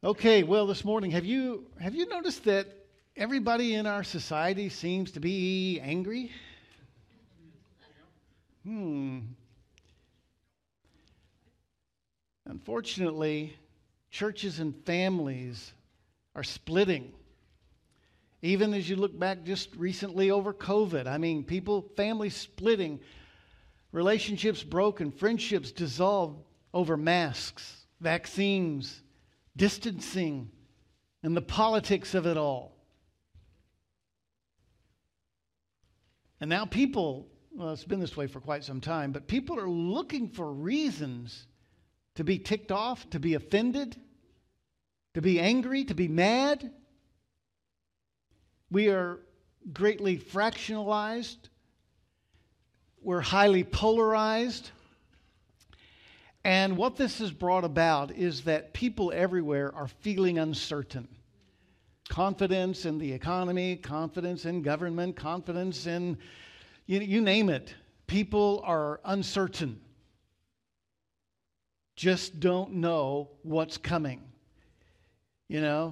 Okay, well, this morning, have you noticed that everybody in our society seems to be angry? Unfortunately, churches and families are splitting. Even as you look back just recently over COVID, families splitting, relationships broken, friendships dissolved over masks, vaccines, distancing, and the politics of it all. And now it's been this way for quite some time, but people are looking for reasons to be ticked off, to be offended, to be angry, to be mad. We are greatly fractionalized. We're highly polarized. And what this has brought about is that people everywhere are feeling uncertain. Confidence in the economy, confidence in government, confidence in, you name it. People are uncertain. Just don't know what's coming. The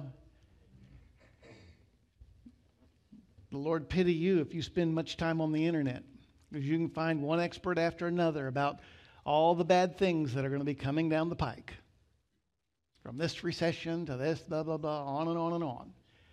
Lord pity you if you spend much time on the internet, because you can find one expert after another about all the bad things that are going to be coming down the pike. From this recession to this, blah, blah, blah, on and on and on.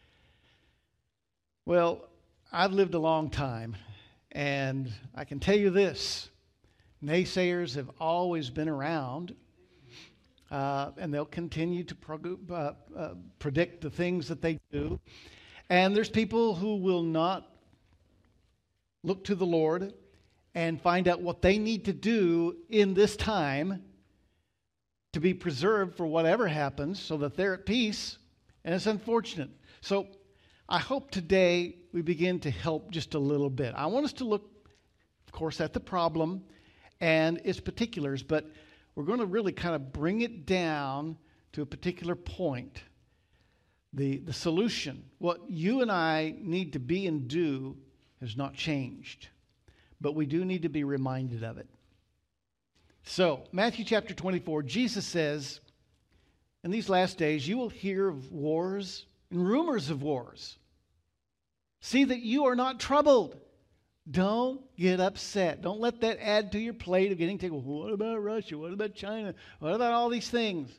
Well, I've lived a long time, and I can tell you this. Naysayers have always been around, and they'll continue to predict the things that they do. And there's people who will not look to the Lord and find out what they need to do in this time to be preserved for whatever happens so that they're at peace. And it's unfortunate. So I hope today we begin to help just a little bit. I want us to look, of course, at the problem and its particulars, but we're going to really kind of bring it down to a particular point. The solution, what you and I need to be and do, has not changed. But we do need to be reminded of it. So, Matthew chapter 24, Jesus says, in these last days you will hear of wars and rumors of wars. See that you are not troubled. Don't get upset. Don't let that add to your plate of getting tickled. What about Russia? What about China? What about all these things?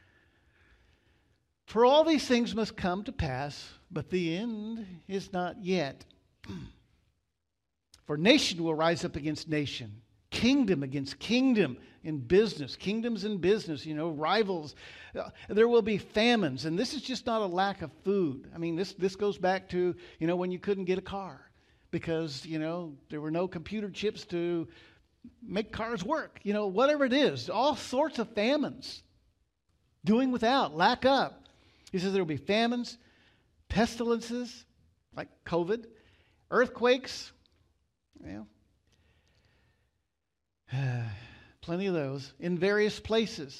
For all these things must come to pass, but the end is not yet. For nation will rise up against nation, kingdom against kingdom in business, kingdoms in business, rivals. There will be famines, and this is just not a lack of food. This goes back to, when you couldn't get a car because, there were no computer chips to make cars work. Whatever it is, all sorts of famines, doing without, lack up. He says there will be famines, pestilences, like COVID, earthquakes, plenty of those, in various places.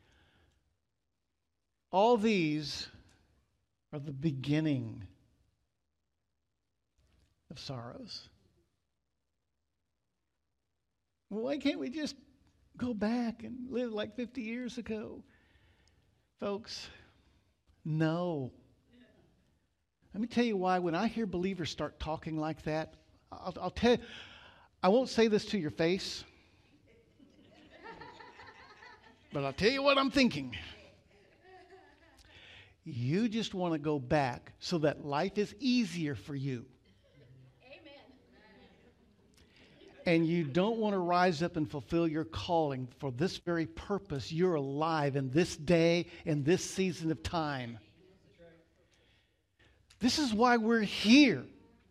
All these are the beginning of sorrows. Well, why can't we just go back and live like 50 years ago? Folks, no. Let me tell you why. When I hear believers start talking like that, I'll tell you, I won't say this to your face, but I'll tell you what I'm thinking. You just want to go back so that life is easier for you. Amen. And you don't want to rise up and fulfill your calling for this very purpose. You're alive in this day, in this season of time. This is why we're here.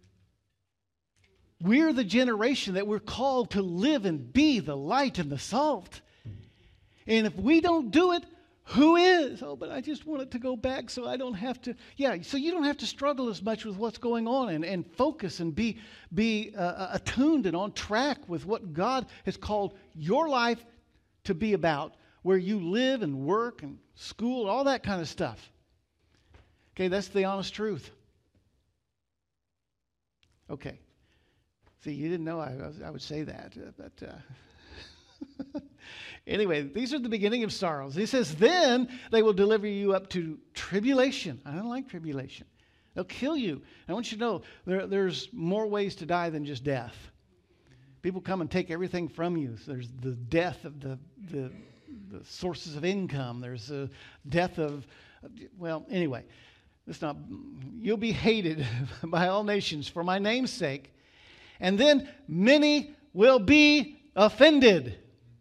We're the generation that we're called to live and be the light and the salt. And if we don't do it, who is? Oh, but I just want it to go back so I don't have to. Yeah, so you don't have to struggle as much with what's going on and focus and be attuned and on track with what God has called your life to be about, where you live and work and school, all that kind of stuff. Okay, that's the honest truth. Okay. See, you didn't know I would say that, but Anyway, these are the beginning of sorrows. He says, then they will deliver you up to tribulation. I don't like tribulation. They'll kill you. I want you to know there's more ways to die than just death. People come and take everything from you. There's the death of the sources of income. There's the death of, well, anyway, you'll be hated by all nations for my name's sake. And then many will be offended.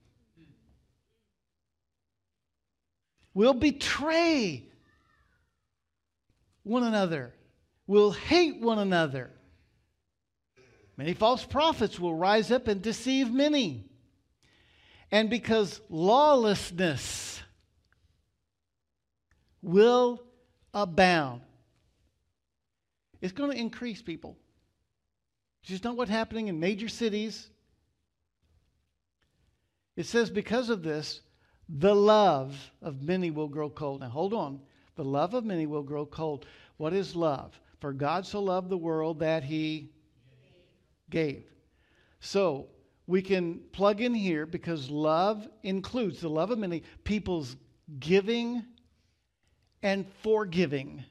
Will betray one another. Will hate one another. Many false prophets will rise up and deceive many. And because lawlessness will abound, it's going to increase, people. It's just not what's happening in major cities. It says because of this, the love of many will grow cold. Now hold on. The love of many will grow cold. What is love? For God so loved the world that He gave. So we can plug in here because love includes the love of many, people's giving and forgiving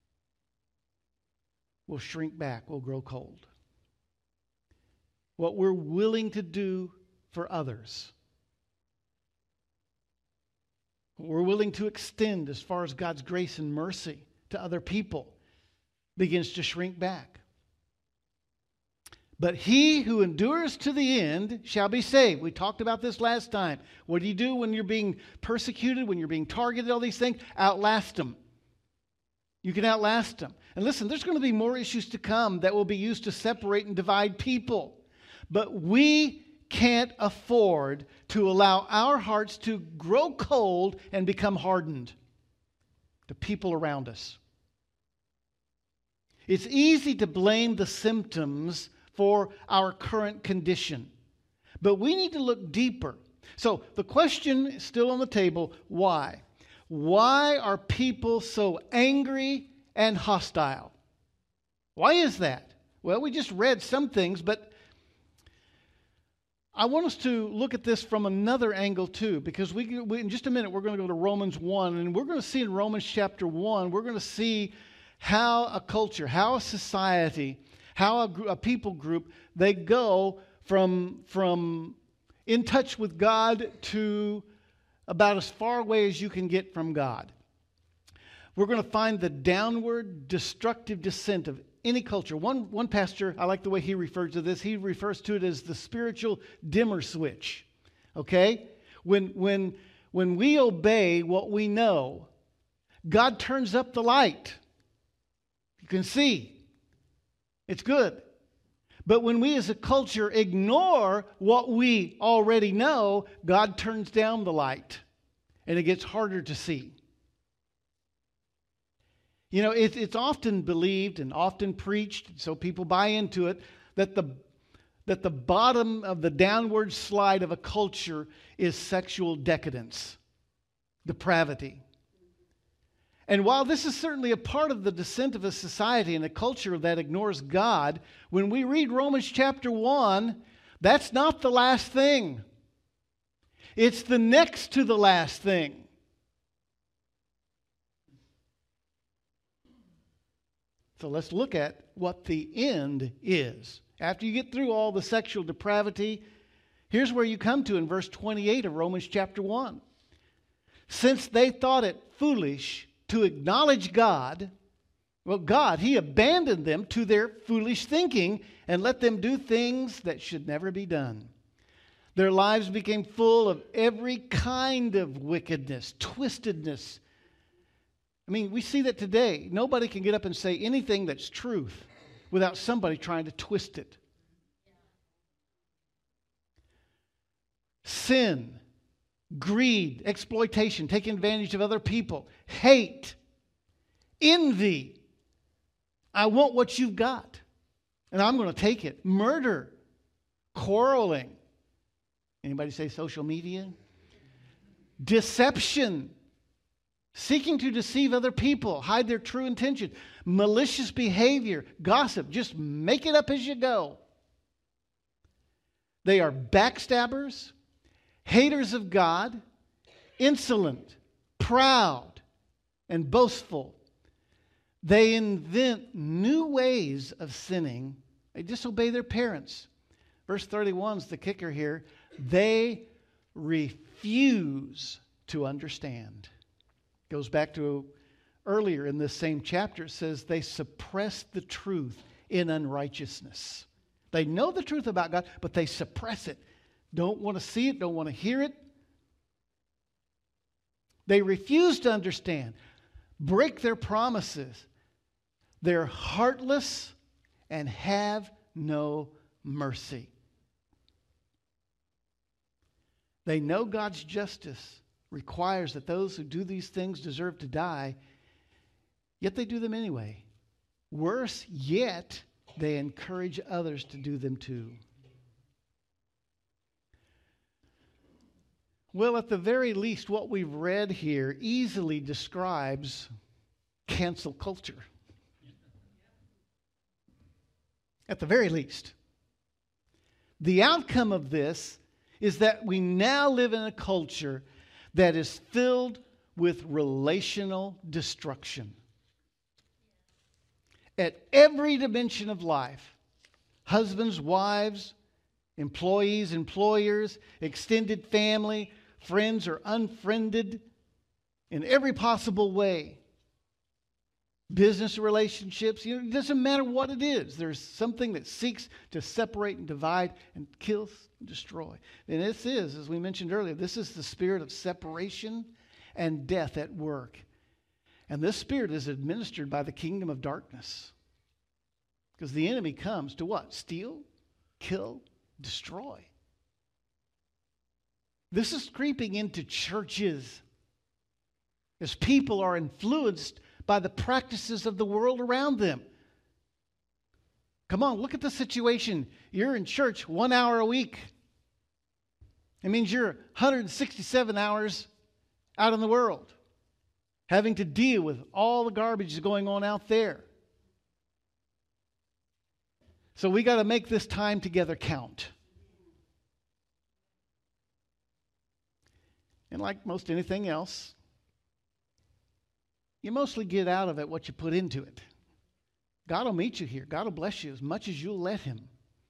will shrink back, will grow cold. What we're willing to do for others, what we're willing to extend as far as God's grace and mercy to other people begins to shrink back. But he who endures to the end shall be saved. We talked about this last time. What do you do when you're being persecuted, when you're being targeted, all these things? Outlast them. You can outlast them. And listen, there's going to be more issues to come that will be used to separate and divide people. But we can't afford to allow our hearts to grow cold and become hardened to people around us. It's easy to blame the symptoms for our current condition. But we need to look deeper. So the question is still on the table, why? Why are people so angry and hostile? Why is that? Well, we just read some things, but I want us to look at this from another angle too, because we in just a minute we're going to go to Romans 1, and we're going to see in Romans chapter 1, we're going to see how a culture, how a society, how a people group, they go from in touch with God to about as far away as you can get from God. We're going to find the downward destructive descent of any culture. One pastor, I like the way he refers to this. He refers to it as the spiritual dimmer switch. Okay? When we obey what we know, God turns up the light. You can see. It's good. But when we as a culture ignore what we already know, God turns down the light. And it gets harder to see. You know, it's often believed and often preached, so people buy into it, that the bottom of the downward slide of a culture is sexual decadence, depravity. And while this is certainly a part of the descent of a society and a culture that ignores God, when we read Romans chapter 1, that's not the last thing. It's the next to the last thing. So let's look at what the end is. After you get through all the sexual depravity, here's where you come to in verse 28 of Romans chapter 1. Since they thought it foolish to acknowledge God, well, God, He abandoned them to their foolish thinking and let them do things that should never be done. Their lives became full of every kind of wickedness, twistedness. I mean, we see that today. Nobody can get up and say anything that's truth without somebody trying to twist it. Sin, greed, exploitation, taking advantage of other people, hate, envy. I want what you've got, and I'm going to take it. Murder, quarreling. Anybody say social media? Deception. Seeking to deceive other people, hide their true intention, malicious behavior, gossip, just make it up as you go. They are backstabbers, haters of God, insolent, proud, and boastful. They invent new ways of sinning. They disobey their parents. Verse 31 is the kicker here. They refuse to understand. Goes back to earlier in this same chapter. It says they suppress the truth in unrighteousness. They know the truth about God, but they suppress it. Don't want to see it, don't want to hear it. They refuse to understand, break their promises. They're heartless and have no mercy. They know God's justice requires that those who do these things deserve to die, yet they do them anyway. Worse yet, they encourage others to do them too. Well, at the very least, what we've read here easily describes cancel culture. At the very least. The outcome of this is that we now live in a culture that is filled with relational destruction. At every dimension of life, husbands, wives, employees, employers, extended family, friends are unfriended in every possible way. Business relationships, it doesn't matter what it is. There's something that seeks to separate and divide and kill and destroy. And this is, as we mentioned earlier, this is the spirit of separation and death at work. And this spirit is administered by the kingdom of darkness. Because the enemy comes to what? Steal, kill, destroy. This is creeping into churches as people are influenced by the practices of the world around them. Come on, look at the situation. You're in church 1 hour a week. It means you're 167 hours out in the world, having to deal with all the garbage going on out there. So we got to make this time together count. And like most anything else, you mostly get out of it what you put into it. God will meet you here. God will bless you as much as you'll let Him.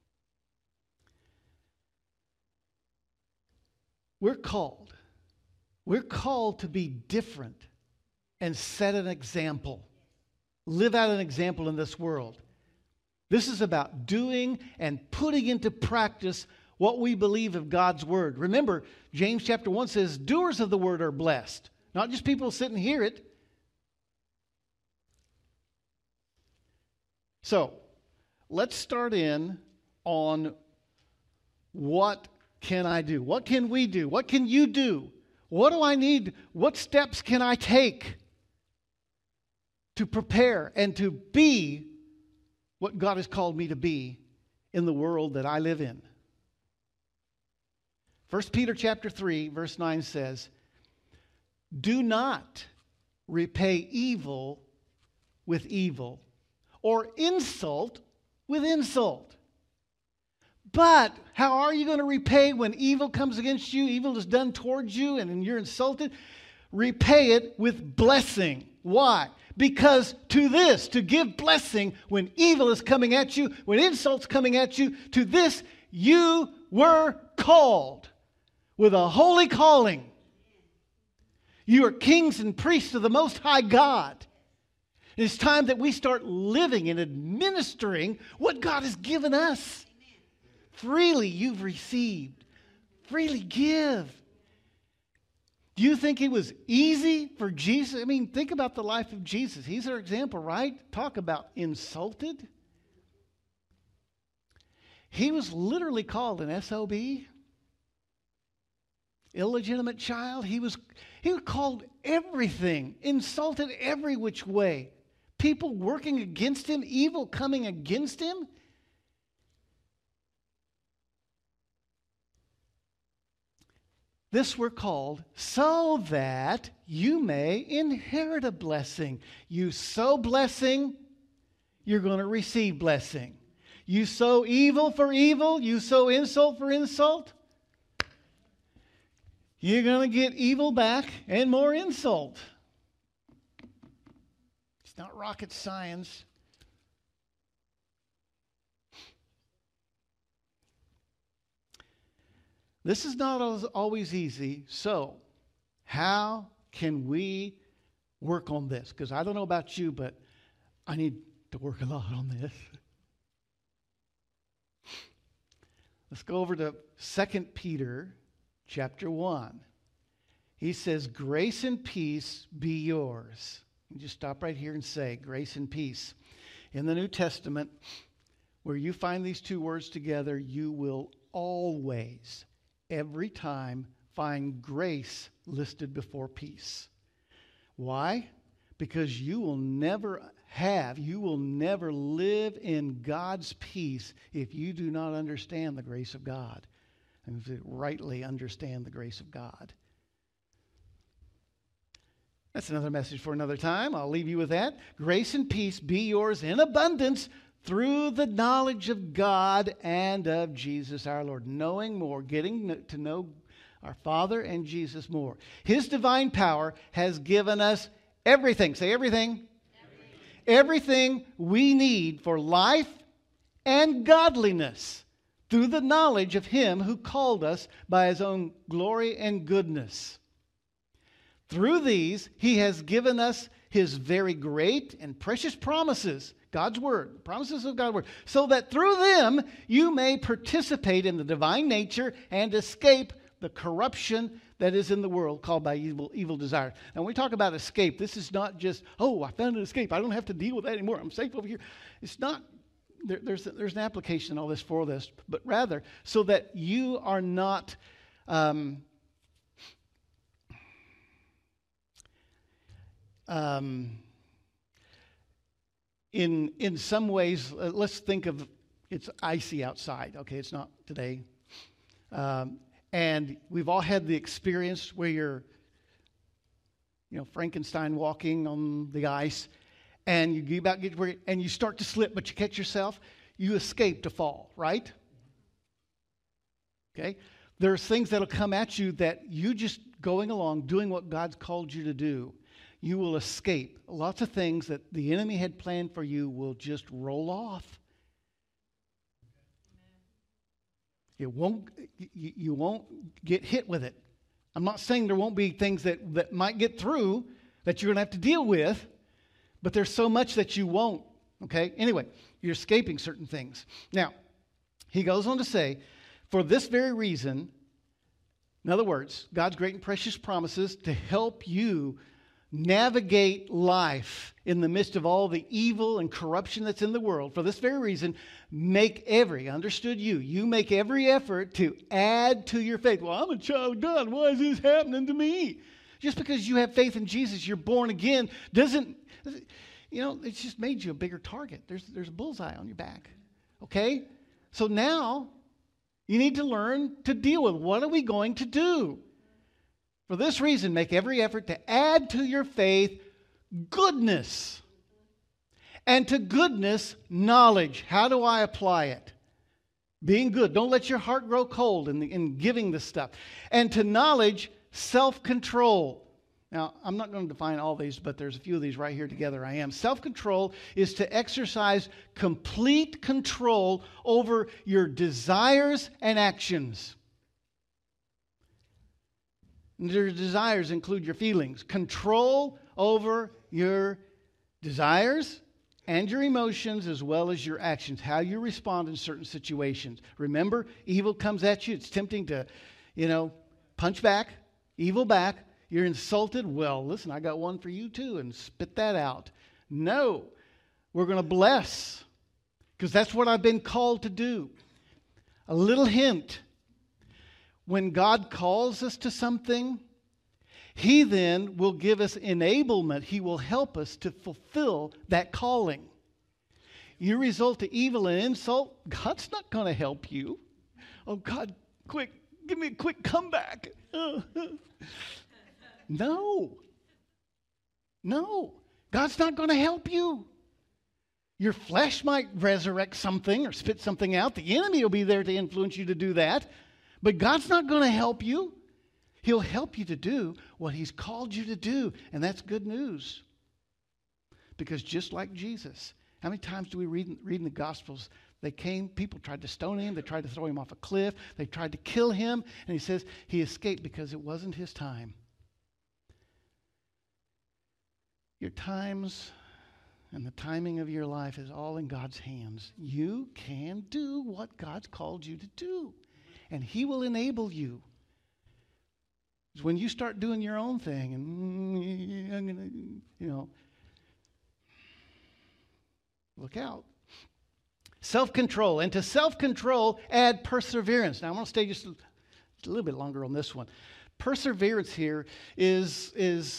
We're called to be different and set an example. Live out an example in this world. This is about doing and putting into practice what we believe of God's Word. Remember, James chapter 1 says, doers of the Word are blessed. Not just people sit and hear it. So, let's start in on what can I do? What can we do? What can you do? What do I need? What steps can I take to prepare and to be what God has called me to be in the world that I live in? 1 Peter chapter 3, verse 9 says, do not repay evil with evil, or insult with insult. But how are you going to repay when evil comes against you, evil is done towards you, and you're insulted? Repay it with blessing. Why? Because to give blessing when evil is coming at you, when insult's coming at you, to this you were called with a holy calling. You are kings and priests of the Most High God. It's time that we start living and administering what God has given us. Amen. Freely you've received. Freely give. Do you think it was easy for Jesus? I mean, think about the life of Jesus. He's our example, right? Talk about insulted. He was literally called an SOB. Illegitimate child. He was called everything. Insulted every which way. People working against him, evil coming against him. This we're called so that you may inherit a blessing. You sow blessing, you're going to receive blessing. You sow evil for evil, you sow insult for insult, you're going to get evil back and more insult. It's not rocket science. This is not always easy. So, how can we work on this? Because I don't know about you, but I need to work a lot on this. Let's go over to 2 Peter chapter 1. He says, grace and peace be yours. You just stop right here and say, grace and peace. In the New Testament, where you find these two words together, you will always, every time, find grace listed before peace. Why? Because you will never live in God's peace if you do not understand the grace of God and to rightly understand the grace of God. That's another message for another time. I'll leave you with that. Grace and peace be yours in abundance through the knowledge of God and of Jesus our Lord. Knowing more, getting to know our Father and Jesus more. His divine power has given us everything. Say everything. Everything we need for life and godliness through the knowledge of Him who called us by His own glory and goodness. Through these, He has given us His very great and precious promises, God's Word, promises of God's Word, so that through them you may participate in the divine nature and escape the corruption that is in the world called by evil desire. And when we talk about escape, this is not just, oh, I found an escape. I don't have to deal with that anymore. I'm safe over here. It's not, there's an application in all this for this, but rather so that you are not in some ways, let's think of, it's icy outside. Okay, it's not today. And we've all had the experience where you're, Frankenstein walking on the ice, and you and you start to slip, but you catch yourself. You escape to fall, right? Okay? There's things that'll come at you that you just going along, doing what God's called you to do, you will escape. Lots of things that the enemy had planned for you will just roll off. You won't get hit with it. I'm not saying there won't be things that might get through that you're going to have to deal with, but there's so much that you won't. Okay? Anyway, you're escaping certain things. Now, he goes on to say, for this very reason, in other words, God's great and precious promises to help you navigate life in the midst of all the evil and corruption that's in the world. For this very reason, make every effort to add to your faith. Well, I'm a child of God. Why is this happening to me? Just because you have faith in Jesus, you're born again, doesn't, it's just made you a bigger target. There's a bullseye on your back. Okay? So now you need to learn to deal with what are we going to do? For this reason, make every effort to add to your faith goodness. And to goodness, knowledge. How do I apply it? Being good. Don't let your heart grow cold in giving this stuff. And to knowledge, self-control. Now, I'm not going to define all these, but there's a few of these right here together. I am. Self-control is to exercise complete control over your desires and actions. Your desires include your feelings. Control over your desires and your emotions as well as your actions, how you respond in certain situations. Remember, evil comes at you. It's tempting to, punch back, evil back. You're insulted. Well, listen, I got one for you too, and spit that out. No, we're going to bless because that's what I've been called to do. A little hint. When God calls us to something, He then will give us enablement. He will help us to fulfill that calling. You resort to evil and insult, God's not going to help you. Oh, God, quick, give me a quick comeback. No. God's not going to help you. Your flesh might resurrect something or spit something out. The enemy will be there to influence you to do that. But God's not going to help you. He'll help you to do what He's called you to do, and that's good news. Because just like Jesus, how many times do we read in the Gospels, people tried to stone Him, they tried to throw Him off a cliff, they tried to kill Him, and He says He escaped because it wasn't His time. Your times and the timing of your life is all in God's hands. You can do what God's called you to do, and He will enable you. Because when you start doing your own thing, and I'm going to, look out. Self-control. And to self-control, add perseverance. Now, I want to stay just a little bit longer on this one. Perseverance here is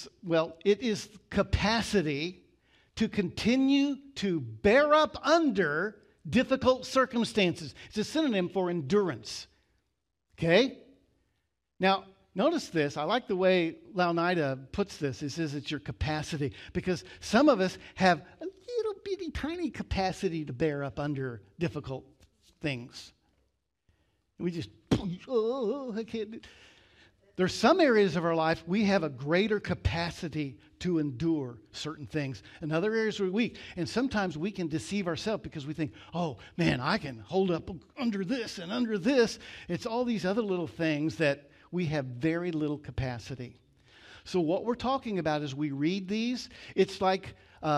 capacity to continue to bear up under difficult circumstances. It's a synonym for endurance. Okay? Now, notice this. I like the way Laonida puts this. He says it's your capacity. Because some of us have a little bitty tiny capacity to bear up under difficult things. We just, I can't do. There's some areas of our life we have a greater capacity to endure certain things. In other areas we're weak. And sometimes we can deceive ourselves because we think, oh, man, I can hold up under this and under this. It's all these other little things that we have very little capacity. So what we're talking about as we read these, it's like,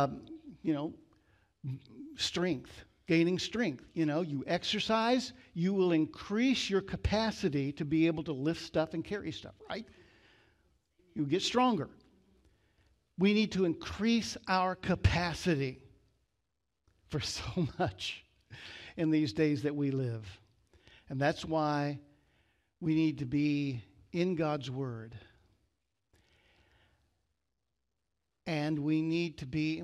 strength. Gaining strength. You exercise, you will increase your capacity to be able to lift stuff and carry stuff, right? You get stronger. We need to increase our capacity for so much in these days that we live. And that's why we need to be in God's Word. And we need to be,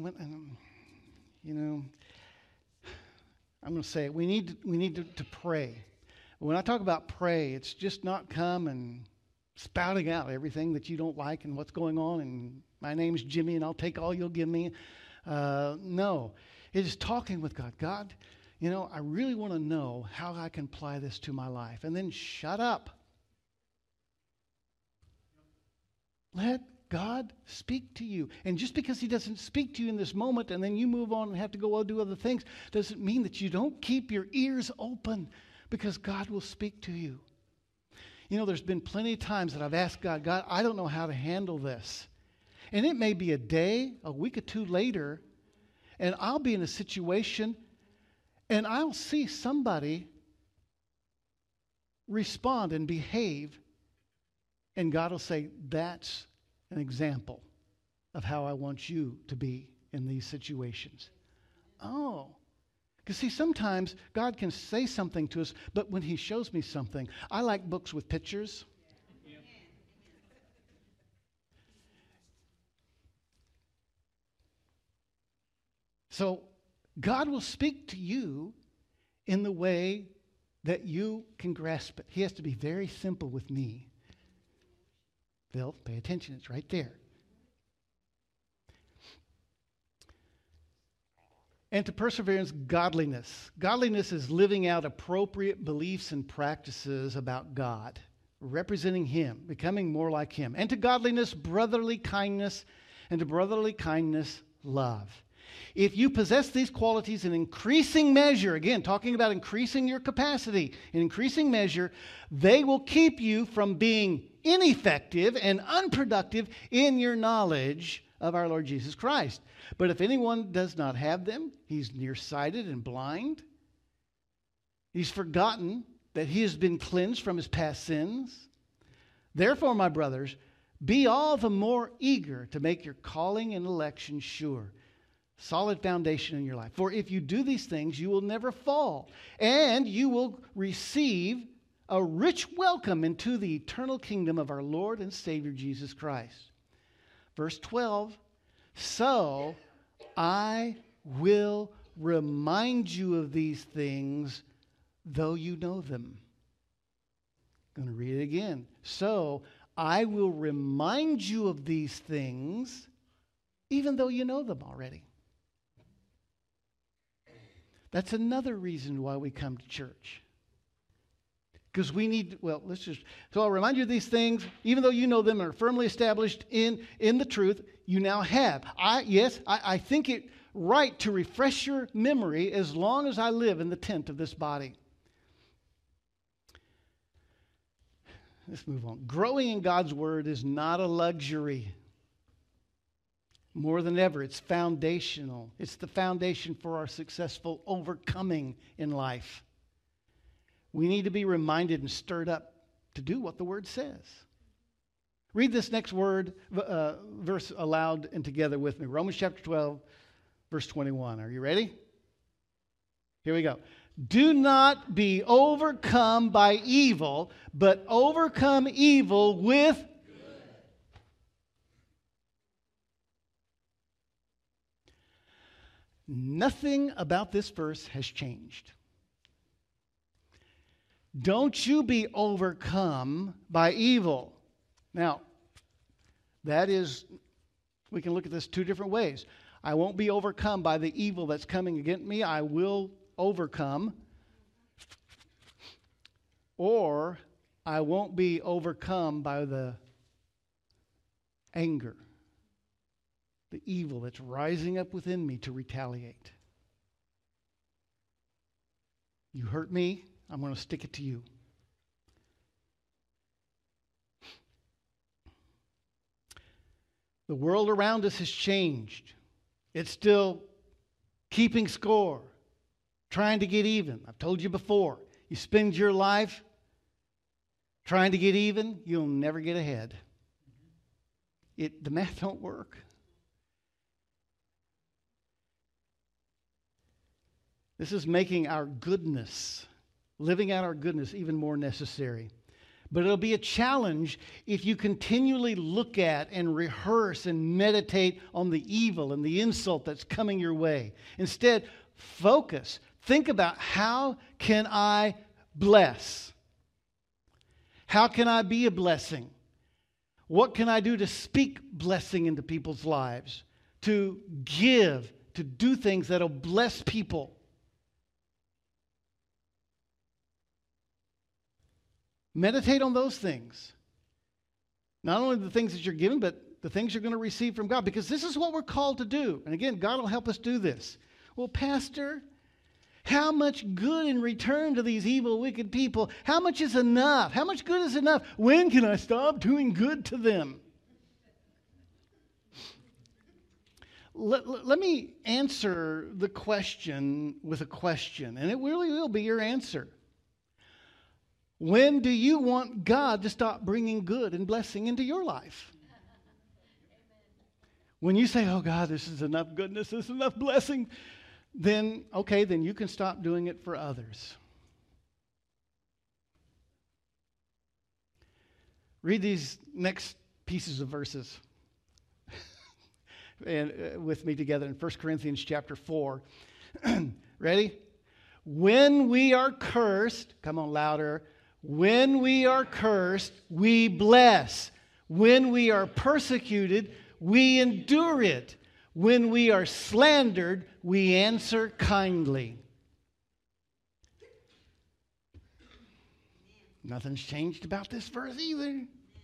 I'm going to say it. We need to pray. When I talk about pray, it's just not come and spouting out everything that you don't like and what's going on and my name's Jimmy and I'll take all you'll give me. No, it is talking with God. God, I really want to know how I can apply this to my life. And then shut up. Let God speak to you. And just because He doesn't speak to you in this moment and then you move on and have to go do other things doesn't mean that you don't keep your ears open, because God will speak to you. There's been plenty of times that I've asked God, I don't know how to handle this. And it may be a day, a week or two later, and I'll be in a situation and I'll see somebody respond and behave, and God will say, that's an example of how I want you to be in these situations. Oh. Because see, sometimes God can say something to us, but when He shows me something, I like books with pictures. Yeah. So God will speak to you in the way that you can grasp it. He has to be very simple with me. Phil, pay attention. It's right there. And to perseverance, godliness. Godliness is living out appropriate beliefs and practices about God, representing Him, becoming more like Him. And to godliness, brotherly kindness. And to brotherly kindness, love. If you possess these qualities in increasing measure, again, talking about increasing your capacity, in increasing measure, they will keep you from being ineffective and unproductive in your knowledge of our Lord Jesus Christ. But if anyone does not have them, he's nearsighted and blind. He's forgotten that he has been cleansed from his past sins. Therefore, my brothers, be all the more eager to make your calling and election sure. Solid foundation in your life. For if you do these things, you will never fall, and you will receive a rich welcome into the eternal kingdom of our Lord and Savior Jesus Christ. Verse 12, so I will remind you of these things, though you know them. I'm going to read it again. So I will remind you of these things, even though you know them already. That's another reason why we come to church. Because we need, so I'll remind you of these things, even though you know them and are firmly established in the truth, you now have. I think it right to refresh your memory as long as I live in the tent of this body. Let's move on. Growing in God's Word is not a luxury. More than ever, it's foundational. It's the foundation for our successful overcoming in life. We need to be reminded and stirred up to do what the Word says. Read this next verse aloud and together with me. Romans chapter 12, verse 21. Are you ready? Here we go. Do not be overcome by evil, but overcome evil with good. Nothing about this verse has changed. Don't you be overcome by evil. Now, we can look at this two different ways. I won't be overcome by the evil that's coming against me. I will overcome. Or I won't be overcome by the anger, the evil that's rising up within me to retaliate. You hurt me, I'm going to stick it to you. The world around us has changed. It's still keeping score, trying to get even. I've told you before, you spend your life trying to get even, you'll never get ahead. The math don't work. This is making our goodness, living out our goodness, even more necessary. But it'll be a challenge if you continually look at and rehearse and meditate on the evil and the insult that's coming your way. Instead, focus. Think about, how can I bless? How can I be a blessing? What can I do to speak blessing into people's lives? To give, to do things that'll bless people. Meditate on those things. Not only the things that you're given, but the things you're going to receive from God. Because this is what we're called to do. And again, God will help us do this. Well, Pastor, how much good in return to these evil, wicked people? How much is enough? How much good is enough? When can I stop doing good to them? Let me answer the question with a question. And it really will be your answer. When do you want God to stop bringing good and blessing into your life? When you say, oh God, this is enough goodness, this is enough blessing, then you can stop doing it for others. Read these next pieces of verses and with me together in 1 Corinthians chapter 4. Ready? When we are cursed, come on louder. When we are cursed, we bless. When we are persecuted, we endure it. When we are slandered, we answer kindly. Nothing's changed about this verse either.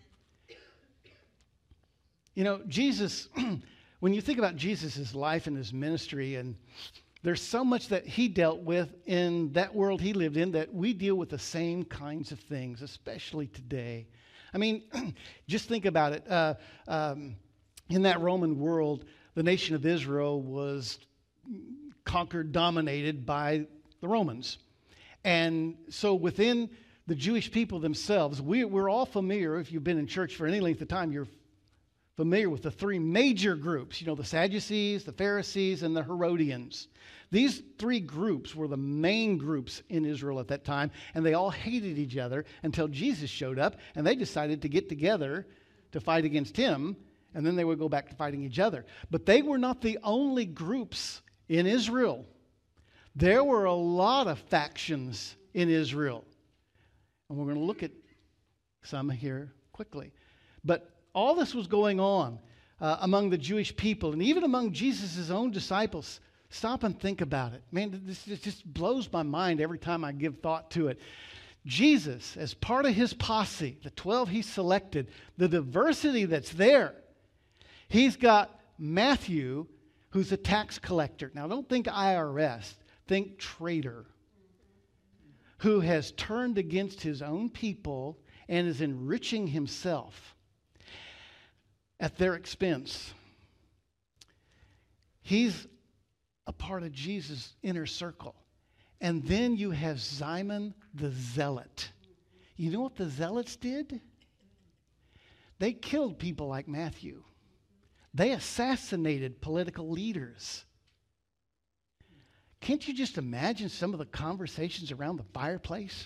You know, Jesus, when you think about Jesus' life and his ministry, and there's so much that he dealt with in that world he lived in that we deal with the same kinds of things, especially today. I mean, just think about it. In that Roman world, the nation of Israel was conquered, dominated by the Romans. And so within the Jewish people themselves, we're all familiar, if you've been in church for any length of time, you're familiar with the three major groups, the Sadducees, the Pharisees, and the Herodians. These three groups were the main groups in Israel at that time, and they all hated each other until Jesus showed up, and they decided to get together to fight against him, and then they would go back to fighting each other. But they were not the only groups in Israel. There were a lot of factions in Israel, and we're going to look at some here quickly. But all this was going on among the Jewish people and even among Jesus' own disciples. Stop and think about it. Man, this just blows my mind every time I give thought to it. Jesus, as part of his posse, the 12 he selected, the diversity that's there, he's got Matthew, who's a tax collector. Now, don't think IRS, think traitor, who has turned against his own people and is enriching himself at their expense. He's a part of Jesus' inner circle. And then you have Simon the Zealot. You know what the Zealots did? They killed people like Matthew. They assassinated political leaders. Can't you just imagine some of the conversations around the fireplace?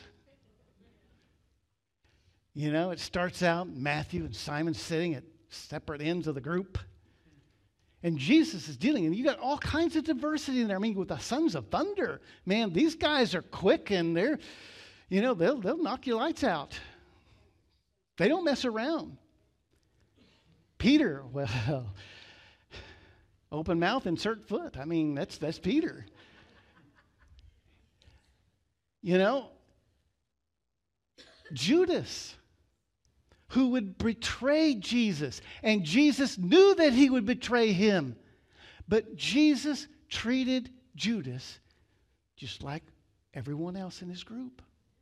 You know, it starts out Matthew and Simon sitting at separate ends of the group. And Jesus is dealing, and you got all kinds of diversity in there. I mean, with the sons of thunder, man, these guys are quick and they're, you know, they'll knock your lights out. They don't mess around. Peter, well, open mouth, insert foot. I mean, that's Peter. You know, Judas, who would betray Jesus. And Jesus knew that he would betray him. But Jesus treated Judas just like everyone else in his group.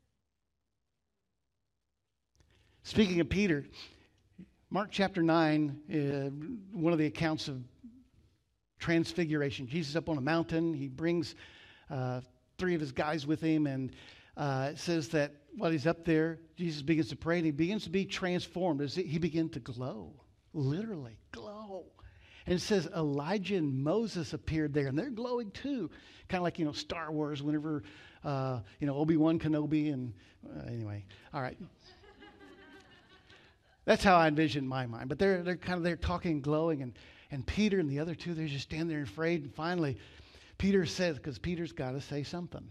Speaking of Peter, Mark chapter 9, one of the accounts of transfiguration. Jesus up on a mountain. He brings 3 of his guys with him, and it says that while he's up there, Jesus begins to pray, and he begins to be transformed as he begins to glow, literally glow. And it says Elijah and Moses appeared there, and they're glowing too, kind of like, you know, Star Wars. Whenever Obi-Wan Kenobi, and anyway, all right. That's how I envision my mind. But they're kind of there talking, glowing, and Peter and the other 2, they're just standing there afraid. And finally, Peter says, because Peter's got to say something.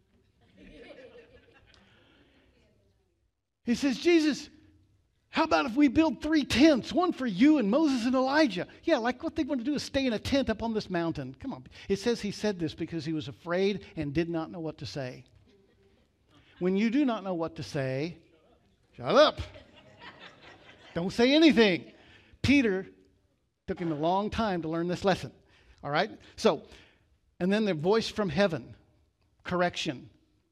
He says, Jesus, how about if we build 3 tents, one for you and Moses and Elijah? Yeah, like what they want to do is stay in a tent up on this mountain. Come on. It says he said this because he was afraid and did not know what to say. When you do not know what to say, shut up. Don't say anything. Peter took him a long time to learn this lesson. All right? So, and then the voice from heaven, correction.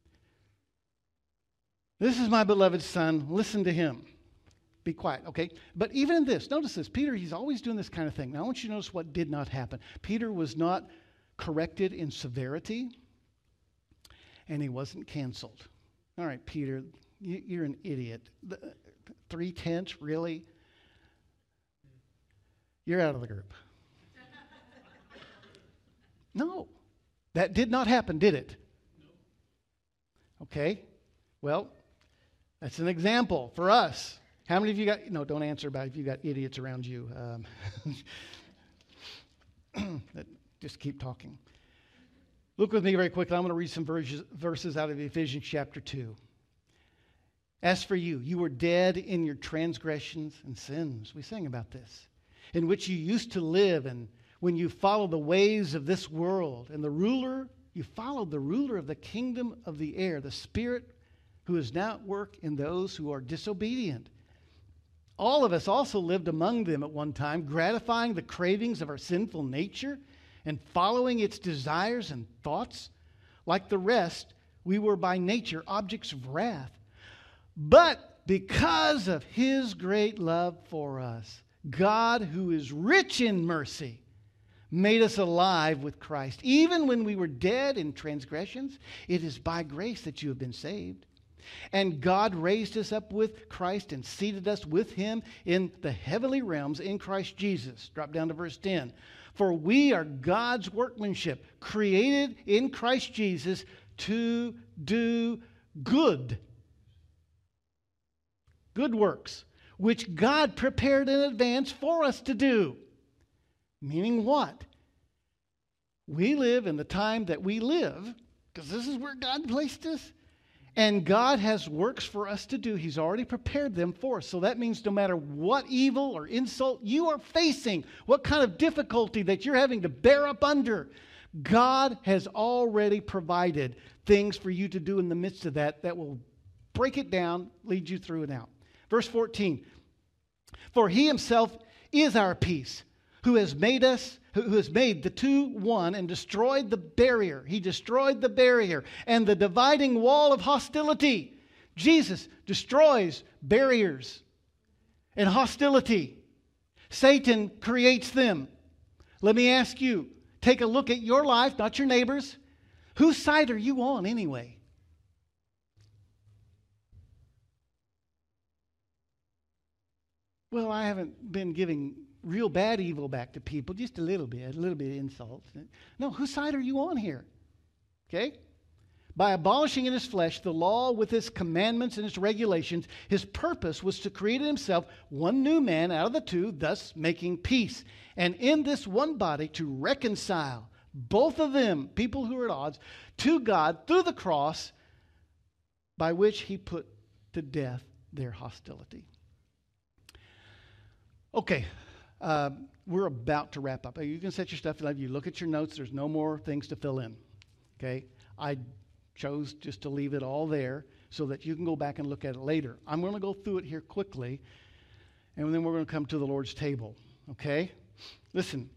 This is my beloved son. Listen to him. Be quiet, okay? But even in this, notice this. Peter, he's always doing this kind of thing. Now, I want you to notice what did not happen. Peter was not corrected in severity, and he wasn't canceled. All right, Peter, you're an idiot. 3 tents, really? You're out of the group. No, that did not happen, did it? Okay, well, that's an example for us. How many of you got, no, don't answer about if you got idiots around you. Just keep talking. Look with me very quickly. I'm going to read some verses out of Ephesians chapter 2. As for you, you were dead in your transgressions and sins. We sang about this. In which you used to live, and when you followed the ways of this world, and you followed the ruler of the kingdom of the air, the spirit who is now at work in those who are disobedient. All of us also lived among them at one time, gratifying the cravings of our sinful nature and following its desires and thoughts. Like the rest, we were by nature objects of wrath. But because of his great love for us, God, who is rich in mercy, made us alive with Christ. Even when we were dead in transgressions, it is by grace that you have been saved. And God raised us up with Christ and seated us with him in the heavenly realms in Christ Jesus. Drop down to verse 10. For we are God's workmanship, created in Christ Jesus to do good works, which God prepared in advance for us to do. Meaning what? We live in the time that we live, because this is where God placed us. And God has works for us to do. He's already prepared them for us. So that means no matter what evil or insult you are facing, what kind of difficulty that you're having to bear up under, God has already provided things for you to do in the midst of that will break it down, lead you through and out. Verse 14, for he himself is our peace, who has made the two one and destroyed the barrier. He destroyed the barrier and the dividing wall of hostility. Jesus destroys barriers and hostility. Satan creates them. Let me ask you, take a look at your life, not your neighbor's. Whose side are you on anyway? Well, I haven't been giving real bad evil back to people, just a little bit of insults. No, whose side are you on here? Okay? By abolishing in his flesh the law with its commandments and its regulations, his purpose was to create in himself one new man out of the two, thus making peace. And in this one body to reconcile both of them, people who are at odds, to God through the cross, by which he put to death their hostility. Okay, we're about to wrap up. You can set your stuff down. You look at your notes. There's no more things to fill in. Okay, I chose just to leave it all there so that you can go back and look at it later. I'm going to go through it here quickly, and then we're going to come to the Lord's table. Okay, listen.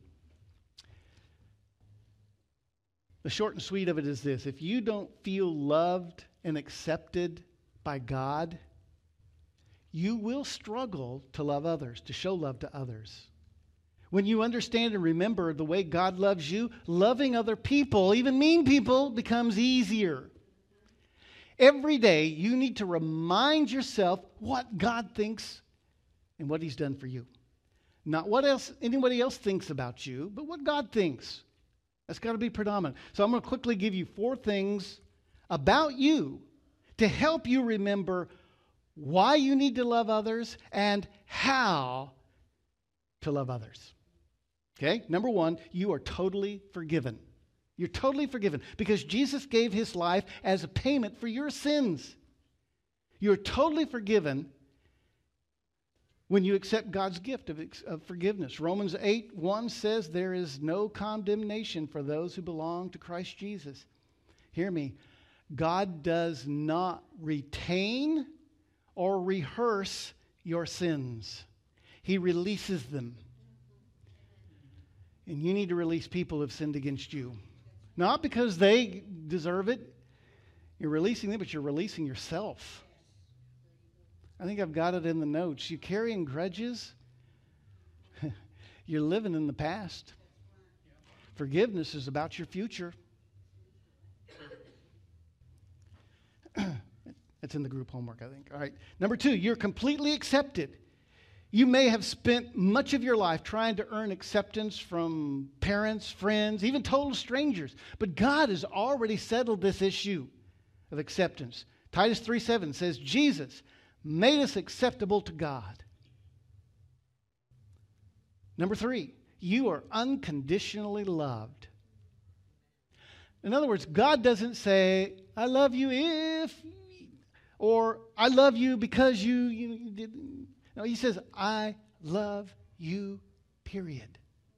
The short and sweet of it is this: if you don't feel loved and accepted by God, you will struggle to love others, to show love to others. When you understand and remember the way God loves you, loving other people, even mean people, becomes easier. Every day, you need to remind yourself what God thinks and what he's done for you. Not what else anybody else thinks about you, but what God thinks. That's got to be predominant. So I'm going to quickly give you 4 things about you to help you remember why you need to love others and how to love others. Okay? Number 1, you are totally forgiven. You're totally forgiven because Jesus gave his life as a payment for your sins. You're totally forgiven when you accept God's gift of forgiveness. Romans 8:1 says there is no condemnation for those who belong to Christ Jesus. Hear me. God does not retain or rehearse your sins. He releases them. And you need to release people who have sinned against you. Not because they deserve it. You're releasing them, but you're releasing yourself. I think I've got it in the notes. You carrying grudges, you're living in the past. Forgiveness is about your future. It's in the group homework, I think. All right. Number 2, you're completely accepted. You may have spent much of your life trying to earn acceptance from parents, friends, even total strangers. But God has already settled this issue of acceptance. Titus 3:7 says, Jesus made us acceptable to God. Number 3, you are unconditionally loved. In other words, God doesn't say, I love you if, or I love you because you did. No, he says, I love you, period.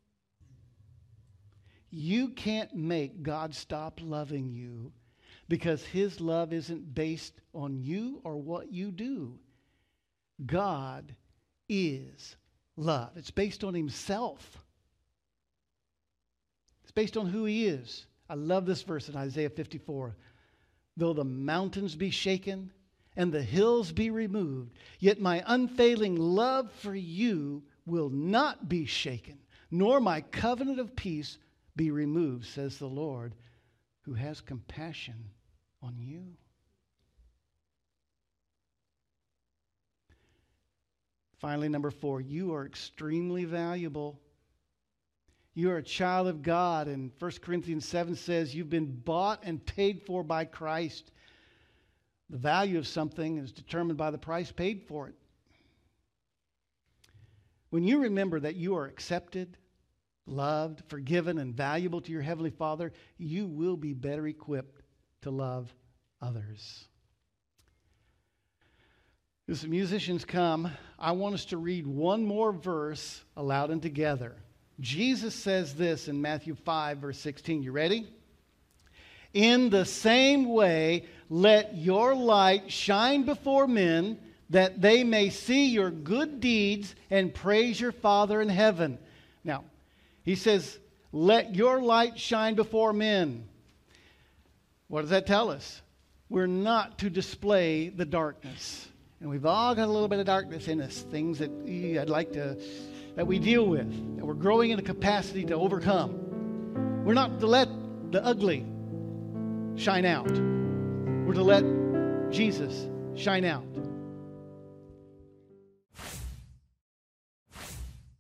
You can't make God stop loving you because his love isn't based on you or what you do. God is love. It's based on himself. It's based on who he is. I love this verse in Isaiah 54. Though the mountains be shaken and the hills be removed, yet my unfailing love for you will not be shaken, nor my covenant of peace be removed, says the Lord, who has compassion on you. Finally, number 4, you are extremely valuable. You are a child of God, and 1 Corinthians 7 says you've been bought and paid for by Christ. The value of something is determined by the price paid for it. When you remember that you are accepted, loved, forgiven, and valuable to your Heavenly Father, you will be better equipped to love others. As the musicians come, I want us to read one more verse aloud and together. Jesus says this in Matthew 5, verse 16. You ready? In the same way, let your light shine before men, that they may see your good deeds and praise your Father in heaven. Now, he says, let your light shine before men. What does that tell us? We're not to display the darkness. And we've all got a little bit of darkness in us, things that that we deal with, that we're growing in a capacity to overcome. We're not to let the ugly shine out. We're to let Jesus shine out.